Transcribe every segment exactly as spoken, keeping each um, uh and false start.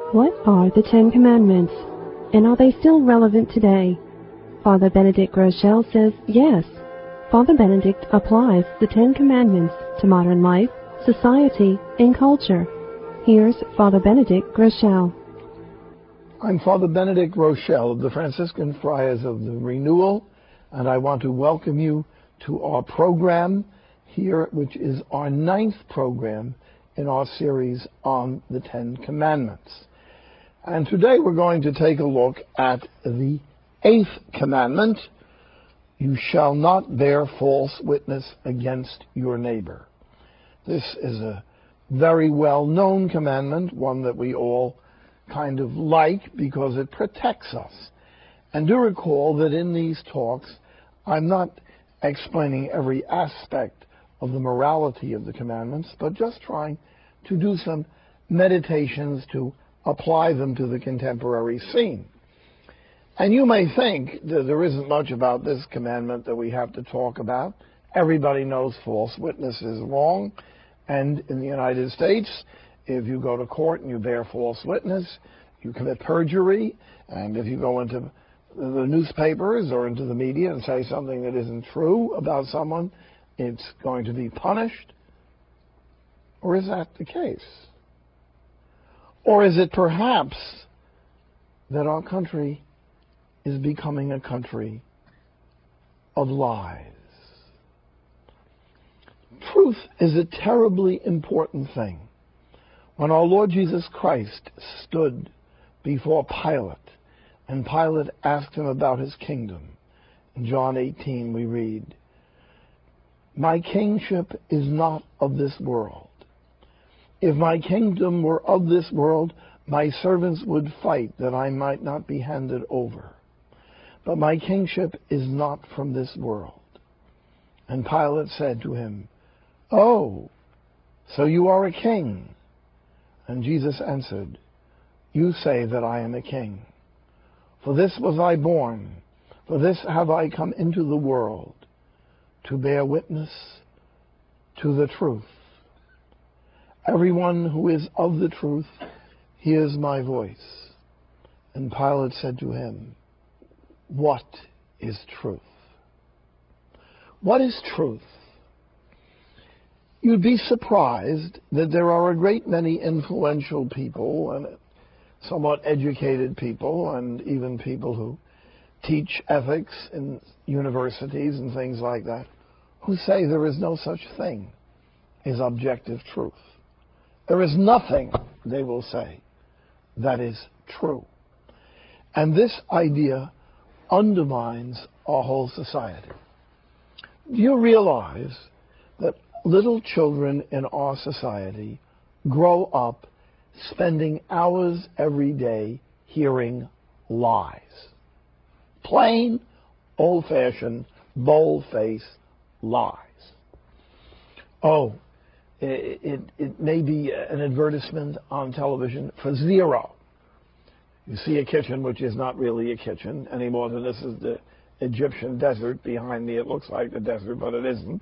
What are the Ten Commandments, and are they still relevant today? Father Benedict Groeschel says yes. Father Benedict applies the Ten Commandments to modern life, society, and culture. Here's Father Benedict Groeschel. I'm Father Benedict Groeschel of the Franciscan Friars of the Renewal, and I want to welcome you to our program here, which is our ninth program in our series on the Ten Commandments. And today we're going to take a look at the eighth commandment: you shall not bear false witness against your neighbor. This is a very well-known commandment, one that we all kind of like because it protects us. And do recall that in these talks, I'm not explaining every aspect of the morality of the commandments, but just trying to do some meditations to apply them to the contemporary scene. And you may think that there isn't much about this commandment that we have to talk about. Everybody knows false witness is wrong. And in the United States, if you go to court and you bear false witness, you commit perjury. And if you go into the newspapers or into the media and say something that isn't true about someone, it's going to be punished. Or is that the case? Or is it perhaps that our country is becoming a country of lies? Truth is a terribly important thing. When our Lord Jesus Christ stood before Pilate, and Pilate asked him about his kingdom, in John eighteen we read, "My kingship is not of this world. If my kingdom were of this world, my servants would fight that I might not be handed over. But my kingship is not from this world." And Pilate said to him, "Oh, so you are a king?" And Jesus answered, "You say that I am a king. For this was I born, for this have I come into the world, to bear witness to the truth. Everyone who is of the truth hears my voice." And Pilate said to him, "What is truth?" What is truth? You'd be surprised that there are a great many influential people and somewhat educated people and even people who teach ethics in universities and things like that who say there is no such thing as objective truth. There is nothing, they will say, that is true. And this idea undermines our whole society. Do you realize that little children in our society grow up spending hours every day hearing lies? Plain, old-fashioned, bold-faced lies. Oh, It, it, it may be an advertisement on television for Zero. You see a kitchen which is not really a kitchen any more than this is the Egyptian desert behind me. It looks like the desert, but it isn't.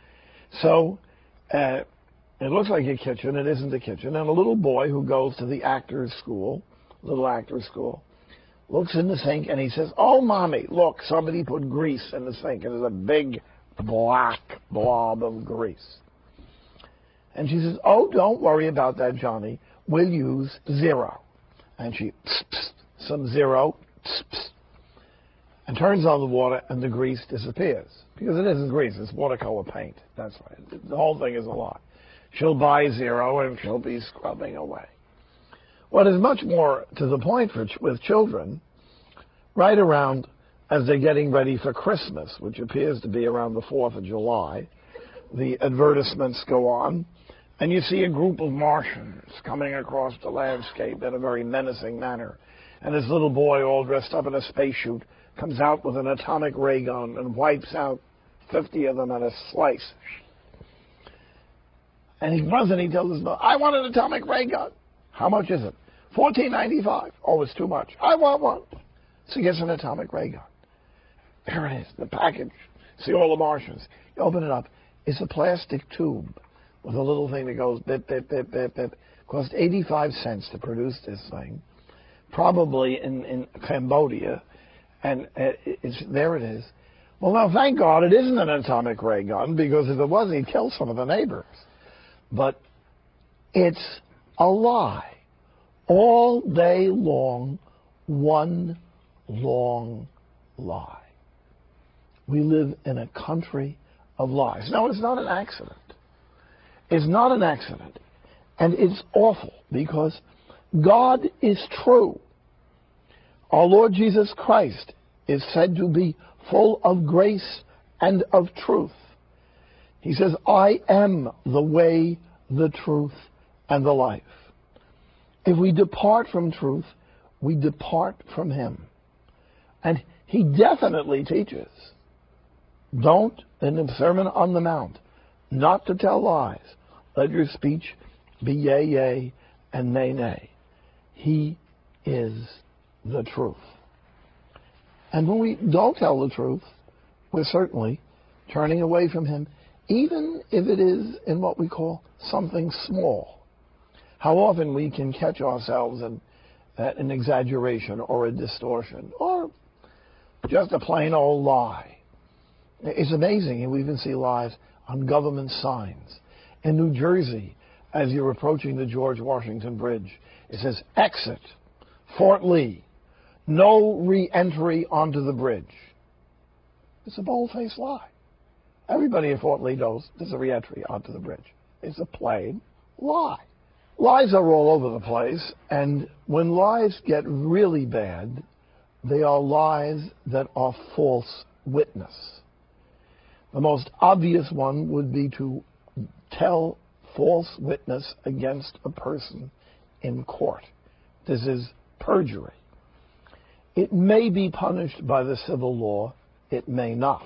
So uh, it looks like a kitchen. It isn't a kitchen. And a little boy who goes to the actor's school, little actor's school, looks in the sink and he says, "Oh, Mommy, look, somebody put grease in the sink." And there's a big black blob of grease. And she says, "Oh, don't worry about that, Johnny. We'll use Zero." And she pss, pss, some Zero, pss, pss, and turns on the water, and the grease disappears. Because it isn't grease, it's watercolor paint. That's right. The whole thing is a lie. She'll buy Zero, and she'll be scrubbing away. What is much more to the point for ch- with children, right around as they're getting ready for Christmas, which appears to be around the fourth of July, the advertisements go on, and you see a group of Martians coming across the landscape in a very menacing manner. And this little boy, all dressed up in a spacesuit, comes out with an atomic ray gun and wipes out fifty of them at a slice. And he runs and he tells his mother, "I want an atomic ray gun." "How much is it?" fourteen ninety-five. "Oh, it's too much." "I want one." So he gets an atomic ray gun. There it is, the package. See all the Martians. You open it up. It's a plastic tube with a little thing that goes bip, bip, bip, bip, bip. Of Cost eighty-five cents to produce this thing, probably in, in Cambodia, and it's, there it is. Well, now, thank God it isn't an atomic ray gun, because if it was, he'd kill some of the neighbors. But it's a lie. All day long, one long lie. We live in a country of lies. Now, it's not an accident. It's not an accident. And it's awful, because God is true. Our Lord Jesus Christ is said to be full of grace and of truth. He says, I am the way, the truth, and the life. If we depart from truth, we depart from him. And he definitely teaches, don't, in the Sermon on the Mount, not to tell lies. Let your speech be yea, yea, and nay, nay. He is the truth. And when we don't tell the truth, we're certainly turning away from him, even if it is in what we call something small. How often we can catch ourselves in uh, an exaggeration or a distortion or just a plain old lie. It's amazing. We even see lies on government signs. In New Jersey, as you're approaching the George Washington Bridge, it says, exit, Fort Lee, no re-entry onto the bridge. It's a bold-faced lie. Everybody at Fort Lee knows there's a re-entry onto the bridge. It's a plain lie. Lies are all over the place, and when lies get really bad, they are lies that are false witness. The most obvious one would be to tell false witness against a person in court. This is perjury. It may be punished by the civil law. It may not.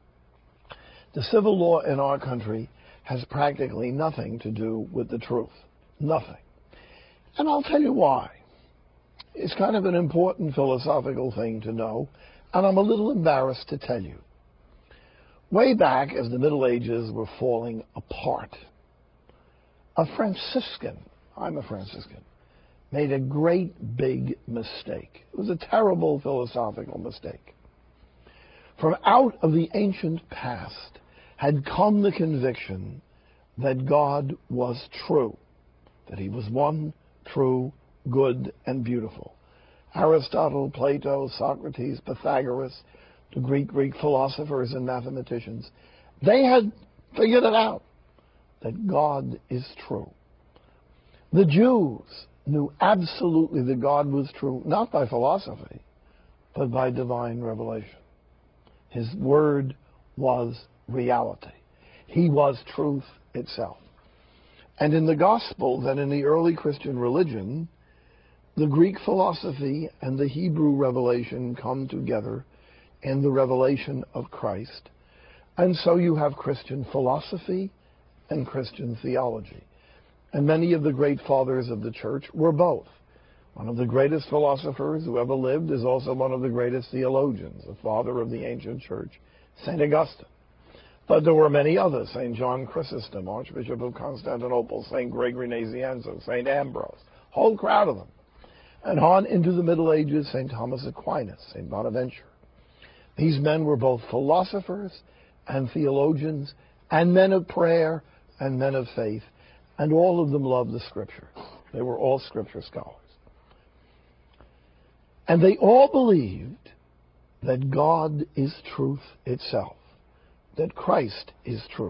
The civil law in our country has practically nothing to do with the truth. Nothing. And I'll tell you why. It's kind of an important philosophical thing to know, and I'm a little embarrassed to tell you. Way back, as the Middle Ages were falling apart, a Franciscan, I'm a Franciscan, made a great big mistake. It was a terrible philosophical mistake. From out of the ancient past had come the conviction that God was true, that he was one, true, good, and beautiful. Aristotle, Plato, Socrates, Pythagoras, the Greek Greek philosophers and mathematicians, they had figured it out, that God is true. The Jews knew absolutely that God was true, not by philosophy, but by divine revelation. His word was reality. He was truth itself. And in the Gospels and in the early Christian religion, the Greek philosophy and the Hebrew revelation come together in the revelation of Christ. And so you have Christian philosophy and Christian theology. And many of the great fathers of the church were both. One of the greatest philosophers who ever lived is also one of the greatest theologians, the father of the ancient church, Saint Augustine. But there were many others, Saint John Chrysostom, Archbishop of Constantinople, Saint Gregory Nazianzen, Saint Ambrose, whole crowd of them. And on into the Middle Ages, Saint Thomas Aquinas, Saint Bonaventure. These men were both philosophers and theologians and men of prayer and men of faith, and all of them loved the Scripture. They were all Scripture scholars. And they all believed that God is truth itself, that Christ is truth.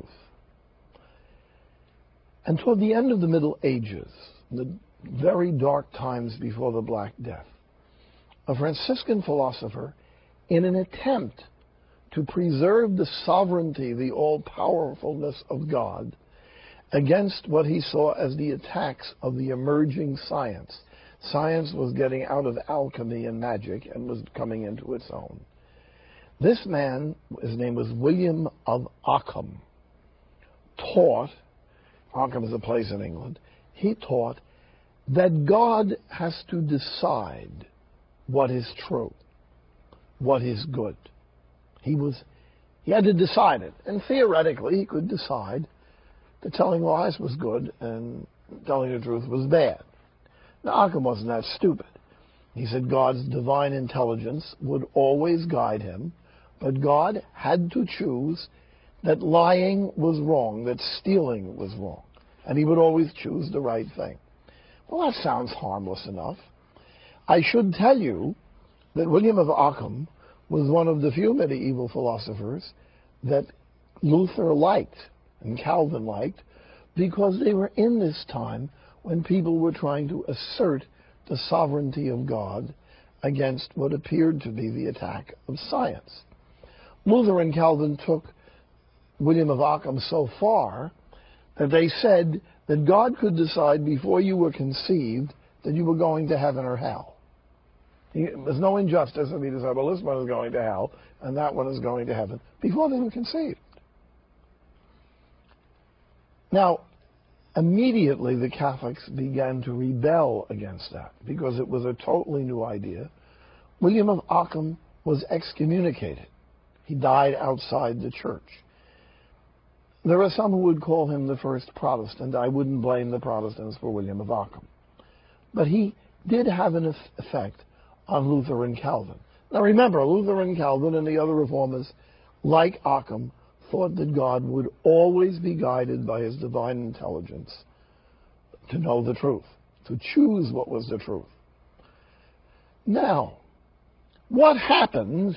And toward the end of the Middle Ages, the very dark times before the Black Death, a Franciscan philosopher, in an attempt to preserve the sovereignty, the all-powerfulness of God, against what he saw as the attacks of the emerging science. Science was getting out of alchemy and magic and was coming into its own. This man, his name was William of Ockham, taught, Ockham is a place in England, he taught that God has to decide what is true, what is good. He was, he had to decide it. And theoretically, he could decide that telling lies was good and telling the truth was bad. Now, Occam wasn't that stupid. He said God's divine intelligence would always guide him, but God had to choose that lying was wrong, that stealing was wrong, and he would always choose the right thing. Well, that sounds harmless enough. I should tell you that William of Ockham was one of the few medieval philosophers that Luther liked and Calvin liked, because they were in this time when people were trying to assert the sovereignty of God against what appeared to be the attack of science. Luther and Calvin took William of Ockham so far that they said that God could decide before you were conceived that you were going to heaven or hell. There's no injustice if he decided, well, this one is going to hell and that one is going to heaven, before they were conceived. Now, immediately the Catholics began to rebel against that because it was a totally new idea. William of Ockham was excommunicated. He died outside the church. There are some who would call him the first Protestant. I wouldn't blame the Protestants for William of Ockham. But he did have an effect on Luther and Calvin. Now remember, Luther and Calvin and the other reformers, like Occam, thought that God would always be guided by his divine intelligence to know the truth, to choose what was the truth. Now, what happens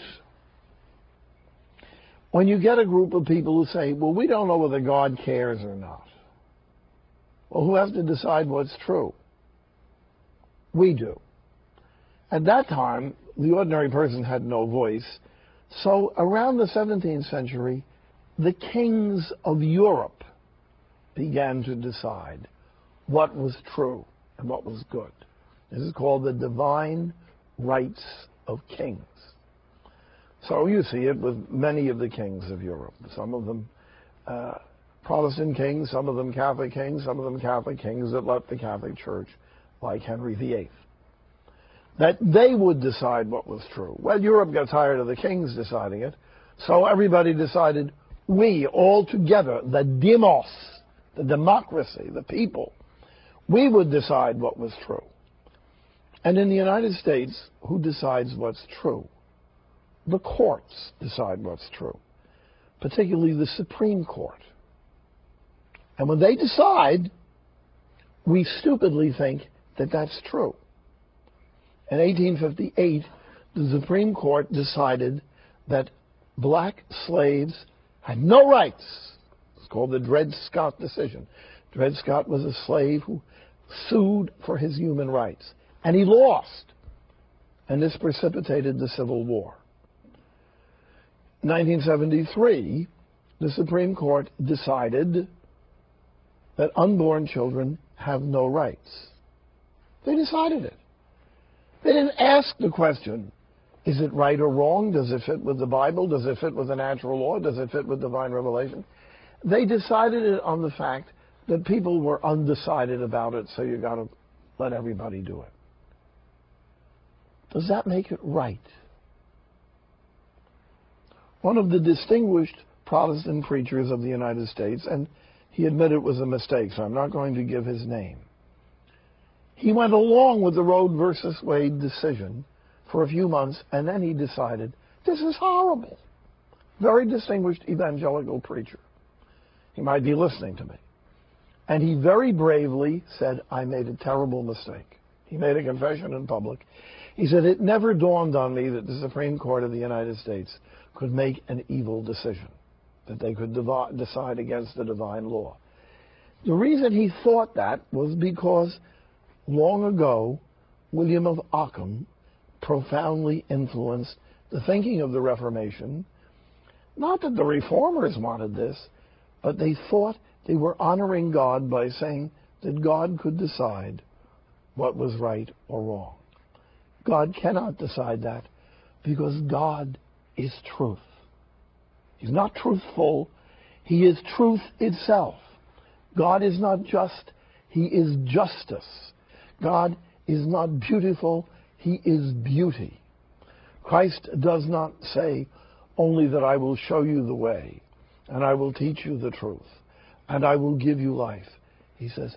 when you get a group of people who say, well, we don't know whether God cares or not? Well, who has to decide what's true? We do. At that time, the ordinary person had no voice. So around the seventeenth century, the kings of Europe began to decide what was true and what was good. This is called the divine rights of kings. So you see it with many of the kings of Europe. Some of them uh, Protestant kings, some of them Catholic kings, some of them Catholic kings that left the Catholic Church, like Henry the Eighth. That they would decide what was true. Well, Europe got tired of the kings deciding it, so everybody decided, we all together, the demos, the democracy, the people, we would decide what was true. And in the United States, who decides what's true? The courts decide what's true, particularly the Supreme Court. And when they decide, we stupidly think that that's true. In eighteen fifty-eight, the Supreme Court decided that black slaves had no rights. It's called the Dred Scott decision. Dred Scott was a slave who sued for his human rights, and he lost. And this precipitated the Civil War. In nineteen seventy-three, the Supreme Court decided that unborn children have no rights. They decided it. They didn't ask the question, is it right or wrong? Does it fit with the Bible? Does it fit with the natural law? Does it fit with divine revelation? They decided it on the fact that people were undecided about it, so you got to let everybody do it. Does that make it right? One of the distinguished Protestant preachers of the United States, and he admitted it was a mistake, so I'm not going to give his name. He went along with the Roe versus Wade decision for a few months, and then he decided, this is horrible. Very distinguished evangelical preacher. He might be listening to me. And he very bravely said, I made a terrible mistake. He made a confession in public. He said, it never dawned on me that the Supreme Court of the United States could make an evil decision, that they could devi- decide against the divine law. The reason he thought that was because long ago, William of Ockham profoundly influenced the thinking of the Reformation. Not that the reformers wanted this, but they thought they were honoring God by saying that God could decide what was right or wrong. God cannot decide that because God is truth. He's not truthful. He is truth itself. God is not just. He is justice. God is not beautiful. He is beauty. Christ does not say only that I will show you the way and I will teach you the truth and I will give you life. He says,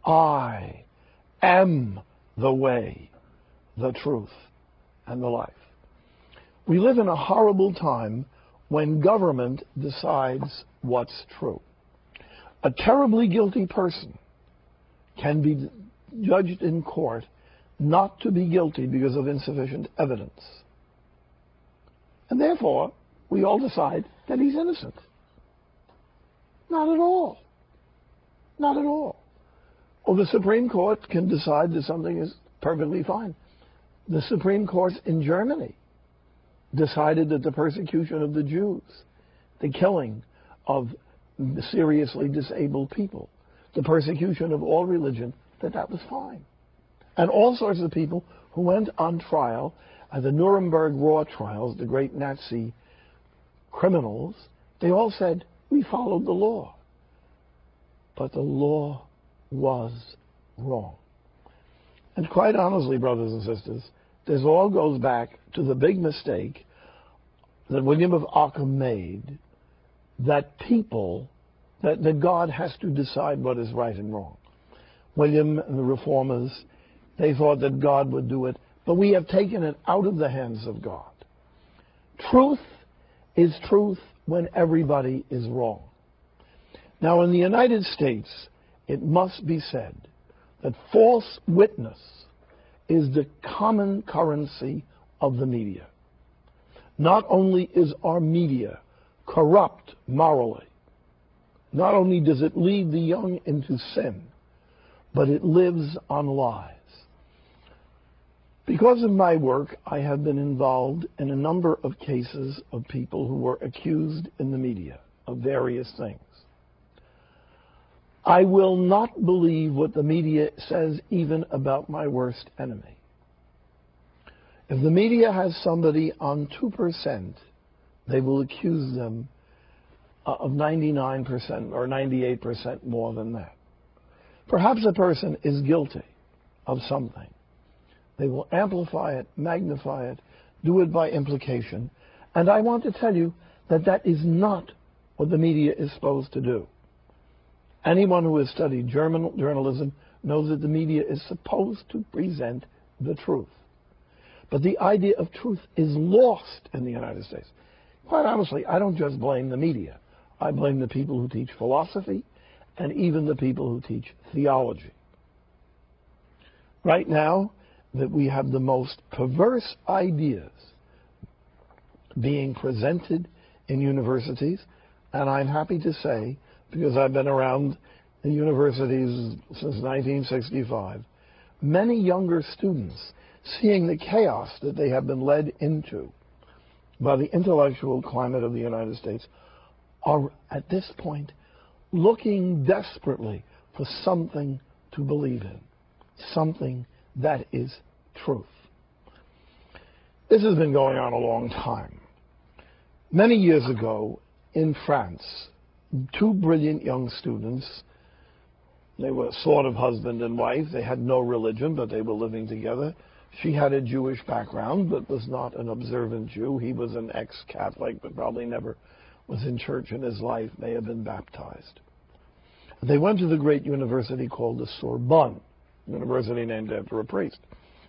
I am the way, the truth, and the life. We live in a horrible time when government decides what's true. A terribly guilty person can be judged in court not to be guilty because of insufficient evidence. And therefore, we all decide that he's innocent. Not at all. Not at all. Or the Supreme Court can decide that something is perfectly fine. The Supreme Court in Germany decided that the persecution of the Jews, the killing of seriously disabled people, the persecution of all religion, that that was fine. And all sorts of people who went on trial at the Nuremberg Raw trials, the great Nazi criminals, they all said, we followed the law. But the law was wrong. And quite honestly, brothers and sisters, this all goes back to the big mistake that William of Ockham made, that people, that, that God has to decide what is right and wrong. William and the Reformers, they thought that God would do it, but we have taken it out of the hands of God. Truth is truth when everybody is wrong. Now, in the United States, it must be said that false witness is the common currency of the media. Not only is our media corrupt morally, not only does it lead the young into sin, but it lives on lies. Because of my work, I have been involved in a number of cases of people who were accused in the media of various things. I will not believe what the media says even about my worst enemy. If the media has somebody on two percent, they will accuse them of ninety-nine percent or ninety-eight percent more than that. Perhaps a person is guilty of something. They will amplify it, magnify it, do it by implication. And I want to tell you that that is not what the media is supposed to do. Anyone who has studied German journalism knows that the media is supposed to present the truth. But the idea of truth is lost in the United States. Quite honestly, I don't just blame the media. I blame the people who teach philosophy and even the people who teach theology. Right now, that we have the most perverse ideas being presented in universities, and I'm happy to say, because I've been around the universities since nineteen sixty-five, many younger students, seeing the chaos that they have been led into by the intellectual climate of the United States, are at this point looking desperately for something to believe in, something that is truth. This has been going on a long time. Many years ago in France, two brilliant young students, they were sort of husband and wife. They had no religion, but they were living together. She had a Jewish background, but was not an observant Jew. He was an ex-Catholic, but probably never was in church in his life, may have been baptized. They went to the great university called the Sorbonne, university named after a priest.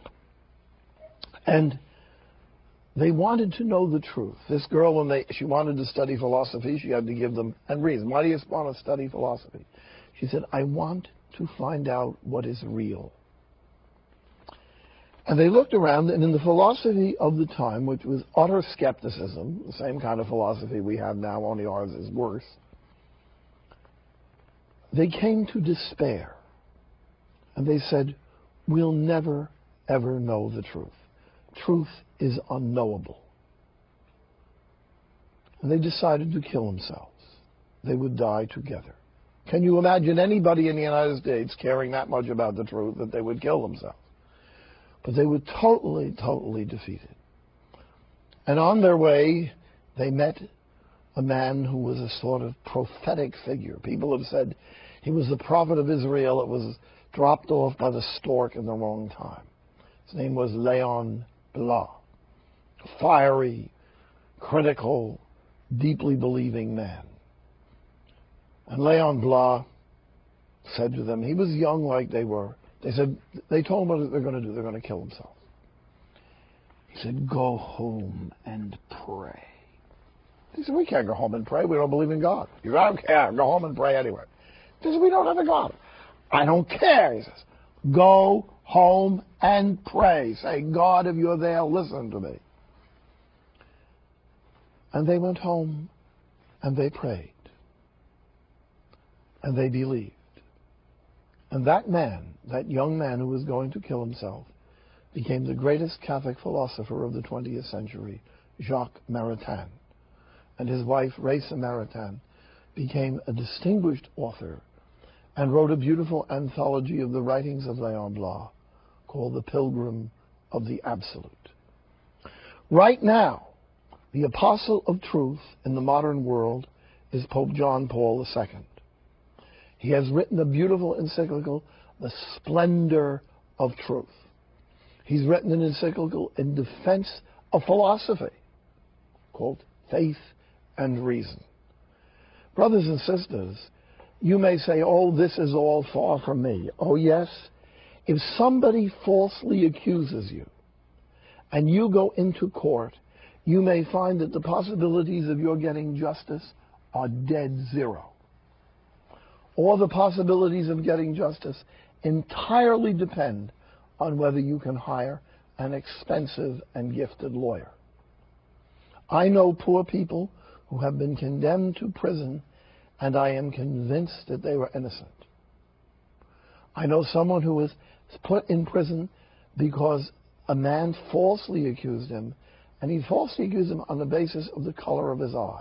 And they wanted to know the truth. This girl, when they, she wanted to study philosophy, she had to give them a reason. Why do you want to study philosophy? She said, I want to find out what is real. And they looked around, and in the philosophy of the time, which was utter skepticism, the same kind of philosophy we have now, only ours is worse, they came to despair. And they said, we'll never, ever know the truth. Truth is unknowable. And they decided to kill themselves. They would die together. Can you imagine anybody in the United States caring that much about the truth that they would kill themselves? But they were totally, totally defeated. And on their way, they met a man who was a sort of prophetic figure. People have said he was the prophet of Israel that was dropped off by the stork in the wrong time. His name was Leon Bloch, a fiery, critical, deeply believing man. And Leon Bloch said to them, he was young like they were. They said, they told him what they're going to do. They're going to kill himself. He said, go home and pray. He said, we can't go home and pray. We don't believe in God. You don't care. Go home and pray anyway. He said, we don't have a God. I don't care. He says, go home and pray. Say, God, if you're there, listen to me. And they went home and they prayed. And they believed. And that man, that young man who was going to kill himself, became the greatest Catholic philosopher of the twentieth century, Jacques Maritain. And his wife, Raisa Maritain, became a distinguished author and wrote a beautiful anthology of the writings of Léon Bloy called The Pilgrim of the Absolute. Right now, the apostle of truth in the modern world is Pope John Paul the Second. He has written a beautiful encyclical, The Splendor of Truth. He's written an encyclical in defense of philosophy called Faith and Reason. Brothers and sisters, you may say, oh, this is all far from me. Oh, yes? If somebody falsely accuses you and you go into court, you may find that the possibilities of your getting justice are dead zero. Or the possibilities of getting justice entirely depend on whether you can hire an expensive and gifted lawyer. I know poor people who have been condemned to prison, and I am convinced that they were innocent. I know someone who was put in prison because a man falsely accused him, and he falsely accused him on the basis of the color of his eyes.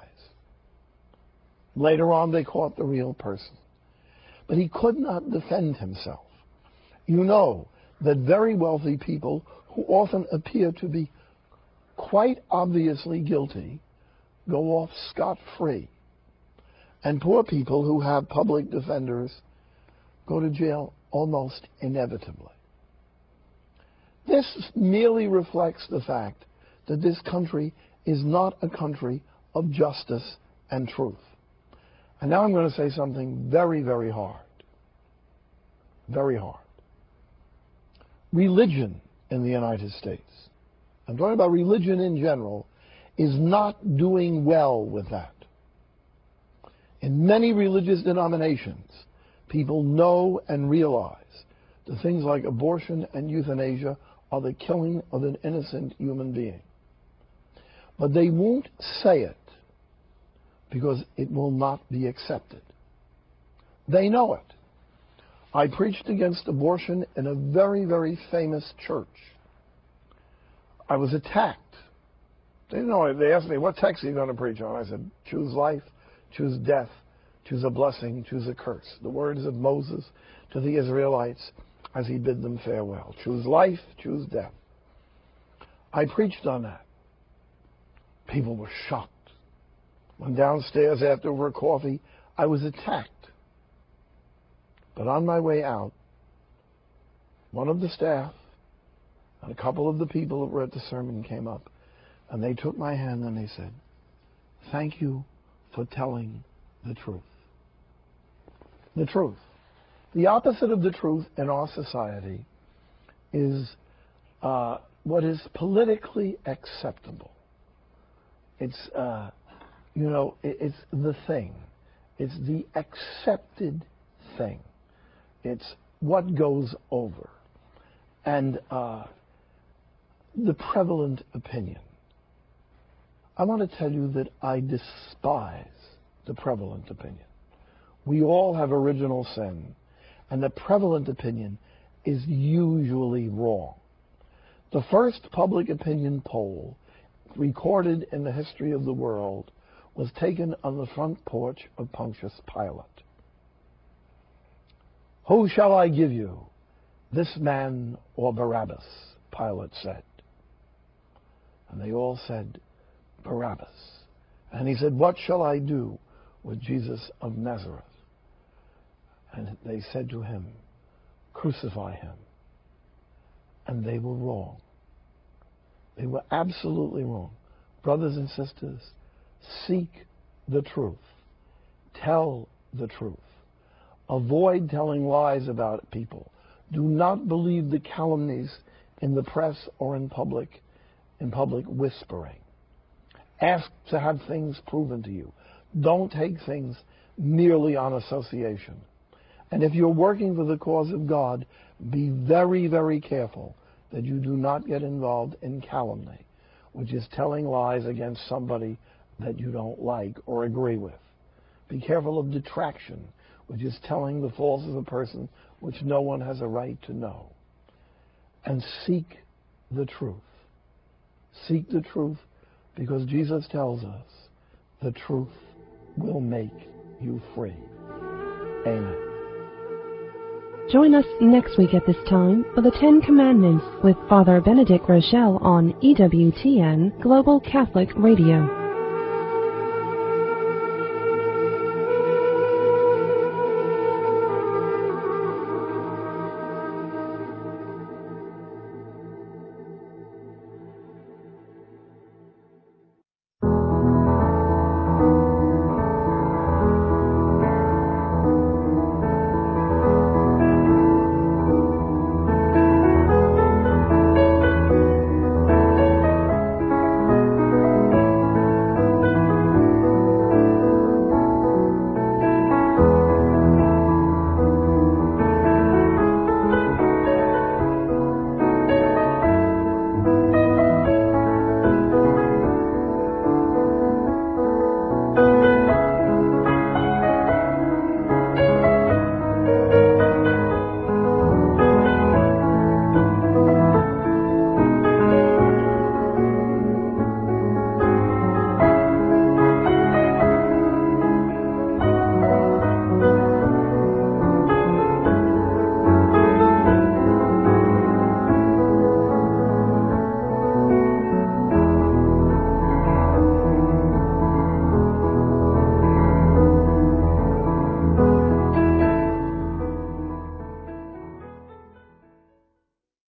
Later on, they caught the real person. But he could not defend himself. You know that very wealthy people who often appear to be quite obviously guilty go off scot-free. And poor people who have public defenders go to jail almost inevitably. This merely reflects the fact that this country is not a country of justice and truth. And now I'm going to say something very, very hard. Very hard. Religion in the United States, I'm talking about religion in general, is not doing well with that. In many religious denominations, people know and realize that things like abortion and euthanasia are the killing of an innocent human being. But they won't say it because it will not be accepted. They know it. I preached against abortion in a very, very famous church. I was attacked. They didn't know. They asked me, what text are you going to preach on? I said, choose life, choose death, choose a blessing, choose a curse. The words of Moses to the Israelites as he bid them farewell. Choose life, choose death. I preached on that. People were shocked. Went downstairs after over coffee. I was attacked. But on my way out, one of the staff and a couple of the people that were at the sermon came up, and they took my hand and they said, thank you for telling the truth. The truth. The opposite of the truth in our society is uh, what is politically acceptable. It's, uh, you know, it, it's the thing. It's the accepted thing. It's what goes over. And uh, the prevalent opinion. I want to tell you that I despise the prevalent opinion. We all have original sin, and the prevalent opinion is usually wrong. The first public opinion poll recorded in the history of the world was taken on the front porch of Pontius Pilate. Who shall I give you, this man or Barabbas? Pilate said. And they all said, Barabbas. And he said, what shall I do with Jesus of Nazareth? And they said to him, crucify him. And they were wrong. They were absolutely wrong. Brothers and sisters, seek the truth. Tell the truth. Avoid telling lies about people. Do not believe the calumnies in the press or in public, in public whispering. Ask to have things proven to you. Don't take things merely on association. And if you're working for the cause of God, be very, very careful that you do not get involved in calumny, which is telling lies against somebody that you don't like or agree with. Be careful of detraction, which is telling the faults of a person which no one has a right to know. And seek the truth. Seek the truth, because Jesus tells us the truth will make you free. Amen. Join us next week at this time for the Ten Commandments with Father Benedict Groeschel on E W T N Global Catholic Radio.